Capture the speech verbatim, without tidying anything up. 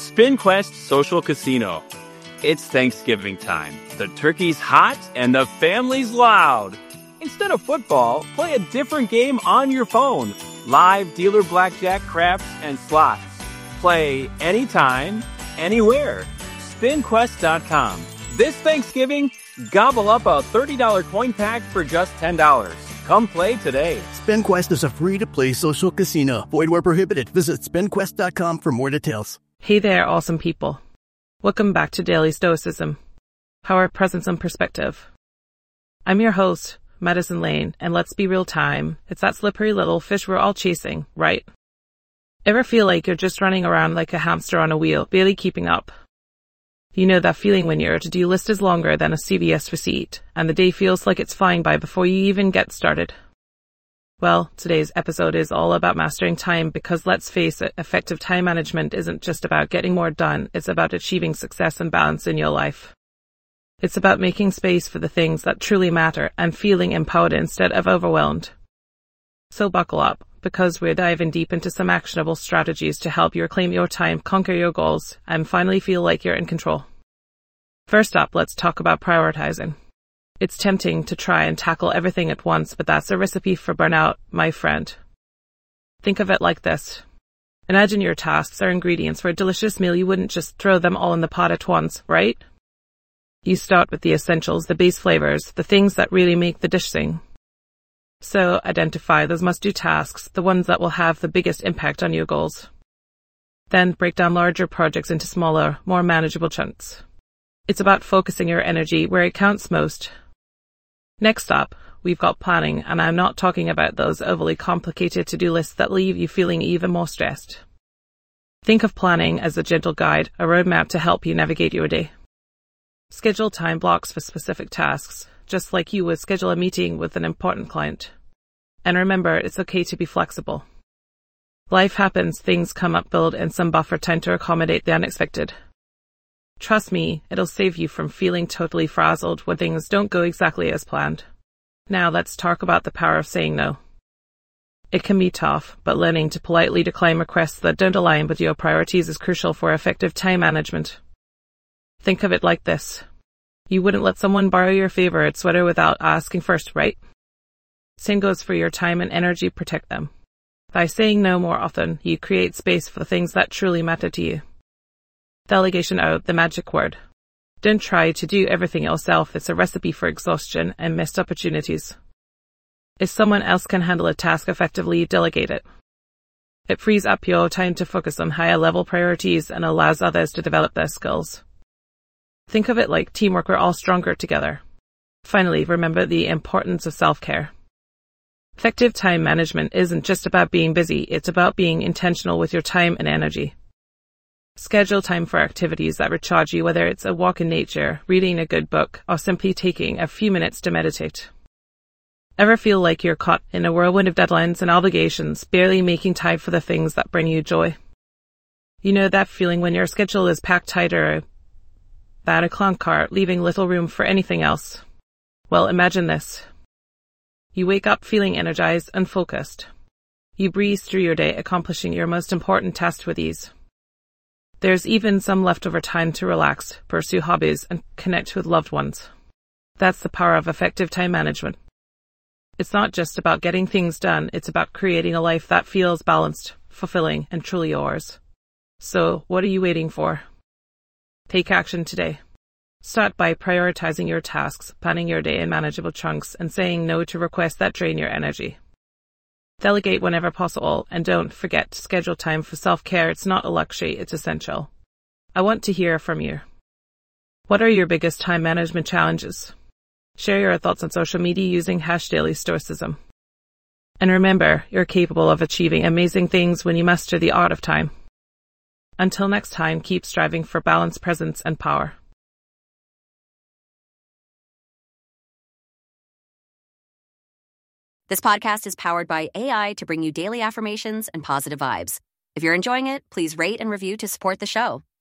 SpinQuest Social Casino. It's Thanksgiving time. The turkey's hot and the family's loud. Instead of football, play a different game on your phone. Live dealer blackjack, craps, and slots. Play anytime, anywhere. spin quest dot com. This Thanksgiving, gobble up a thirty dollars coin pack for just ten dollars. Come play today. SpinQuest is a free-to-play social casino. Void where prohibited. Visit spin quest dot com for more details. Hey there, awesome people. Welcome back to Daily Stoicism. Power, presence, and perspective. I'm your host, Madison Lane, and let's be real time. It's that slippery little fish we're all chasing, right? Ever feel like you're just running around like a hamster on a wheel, barely keeping up? You know that feeling when your to-do list is longer than a C V S receipt, and the day feels like it's flying by before you even get started. Well, today's episode is all about mastering time because let's face it, effective time management isn't just about getting more done, it's about achieving success and balance in your life. It's about making space for the things that truly matter and feeling empowered instead of overwhelmed. So buckle up, because we're diving deep into some actionable strategies to help you reclaim your time, conquer your goals, and finally feel like you're in control. First up, let's talk about prioritizing. It's tempting to try and tackle everything at once, but that's a recipe for burnout, my friend. Think of it like this. Imagine your tasks are ingredients for a delicious meal. You wouldn't just throw them all in the pot at once, right? You start with the essentials, the base flavors, the things that really make the dish sing. So identify those must-do tasks, the ones that will have the biggest impact on your goals. Then break down larger projects into smaller, more manageable chunks. It's about focusing your energy where it counts most. Next up, we've got planning, and I'm not talking about those overly complicated to-do lists that leave you feeling even more stressed. Think of planning as a gentle guide, a roadmap to help you navigate your day. Schedule time blocks for specific tasks, just like you would schedule a meeting with an important client. And remember, it's okay to be flexible. Life happens, things come up, build in some buffer time to accommodate the unexpected. Trust me, it'll save you from feeling totally frazzled when things don't go exactly as planned. Now let's talk about the power of saying no. It can be tough, but learning to politely decline requests that don't align with your priorities is crucial for effective time management. Think of it like this. You wouldn't let someone borrow your favorite sweater without asking first, right? Same goes for your time and energy. Protect them. By saying no more often, you create space for the things that truly matter to you. Delegation out, the magic word. Don't try to do everything yourself. It's a recipe for exhaustion and missed opportunities. If someone else can handle a task effectively, delegate it. It frees up your time to focus on higher level priorities and allows others to develop their skills. Think of it like teamwork. We're all stronger together. Finally, remember the importance of self-care. Effective time management isn't just about being busy, it's about being intentional with your time and energy. Schedule time for activities that recharge you, whether it's a walk in nature, reading a good book, or simply taking a few minutes to meditate. Ever feel like you're caught in a whirlwind of deadlines and obligations, barely making time for the things that bring you joy? You know that feeling when your schedule is packed tighter than a clown cart, leaving little room for anything else? Well, imagine this. You wake up feeling energized and focused. You breeze through your day, accomplishing your most important tasks with ease. There's even some leftover time to relax, pursue hobbies, and connect with loved ones. That's the power of effective time management. It's not just about getting things done, it's about creating a life that feels balanced, fulfilling, and truly yours. So, what are you waiting for? Take action today. Start by prioritizing your tasks, planning your day in manageable chunks, and saying no to requests that drain your energy. Delegate whenever possible, and don't forget to schedule time for self-care. It's not a luxury, it's essential. I want to hear from you. What are your biggest time management challenges? Share your thoughts on social media using hashtag Daily Stoicism. And remember, you're capable of achieving amazing things when you master the art of time. Until next time, keep striving for balance, presence, and power. This podcast is powered by A I to bring you daily affirmations and positive vibes. If you're enjoying it, please rate and review to support the show.